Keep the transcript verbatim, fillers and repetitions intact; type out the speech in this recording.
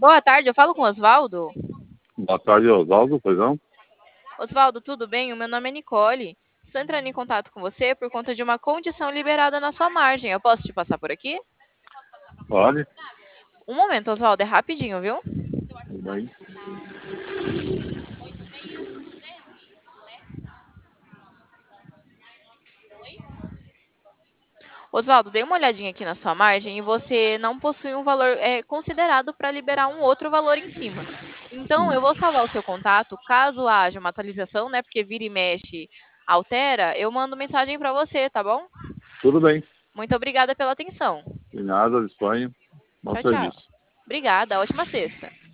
Boa tarde, eu falo com o Osvaldo. Boa tarde, Oswaldo, pois não? Osvaldo, tudo bem? O meu nome é Nicole. Estou entrando em contato com você por conta de uma condição liberada na sua margem. Eu posso te passar por aqui? Pode? Um momento, Osvaldo, é rapidinho, viu? Tudo bem. Osvaldo, dei uma olhadinha aqui na sua margem e você não possui um valor é, considerado para liberar um outro valor em cima. Então, eu Hum, vou salvar o seu contato. Caso haja uma atualização, né? Porque vira e mexe, altera, eu mando mensagem para você, tá bom? Tudo bem. Muito obrigada pela atenção. De nada, disponho. Bom Tchau, tchau. serviço. Obrigada, ótima sexta.